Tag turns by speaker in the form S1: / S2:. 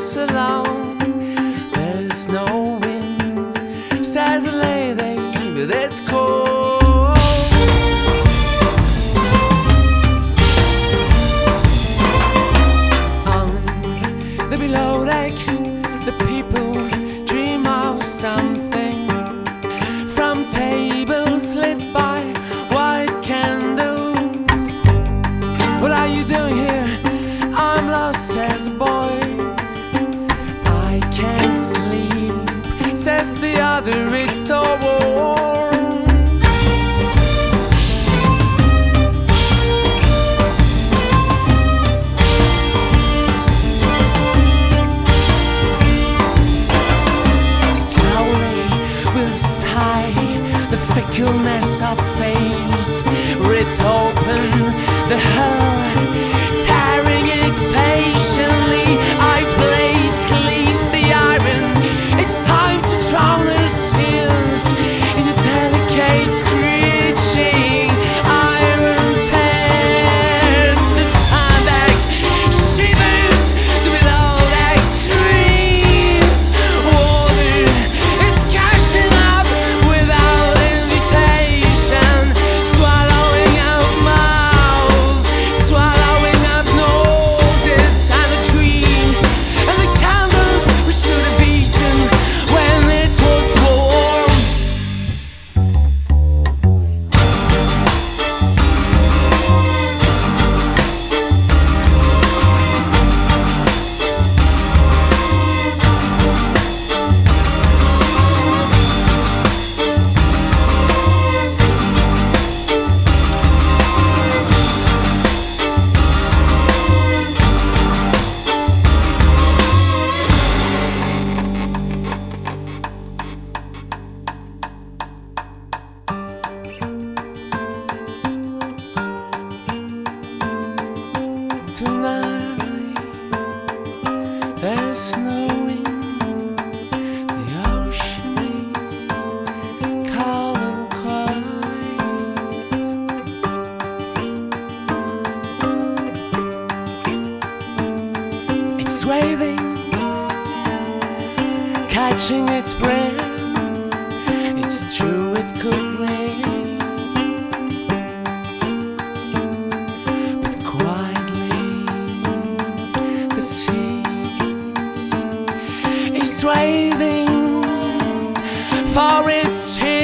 S1: us alone. There's no wind, says a lady, but it's cold. On the below deck, the people dream of something, from tables lit by white candles. What are you doing here? I'm lost, says a boy. I can't sleep, says the other, it's so warm. Slowly, with a sigh, the fickleness of fate ripped open the hell, tearing it patiently. Ice blade cleaves the iron. It's time to drown their sins in a delicate screeching iron tears. The time back shivers, the below deck screams. Water is cashing up without invitation, swallowing up mouths, swallowing up noses, and the dreams and the candles we should have eaten when it was warm. Tonight, there's no wind, the ocean is calm and quiet. It's waving, catching its breath. It's true, it could rain, but quietly the sea is waiting for its chance.